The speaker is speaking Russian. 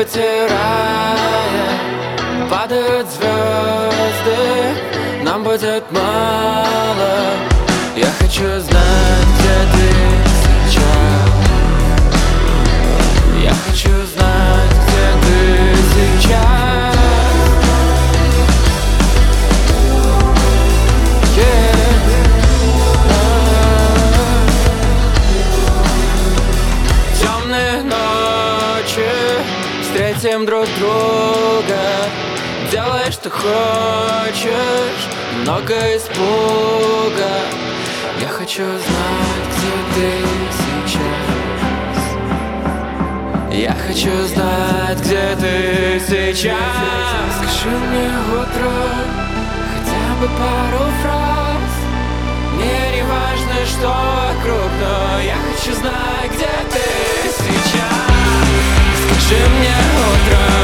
свете рая падают звезды, нам будет мало. Я хочу знать, где ты сейчас. Я хочу знать, где ты сейчас. Темные ночи, встретим друг друга. Делай, что хочешь, много испуга. Я хочу знать, где ты сейчас. Я хочу знать, где ты сейчас. Скажи мне утром хотя бы пару фраз. Мне не важно, что вокруг, но я хочу знать, где ты сейчас. Скажи мне утром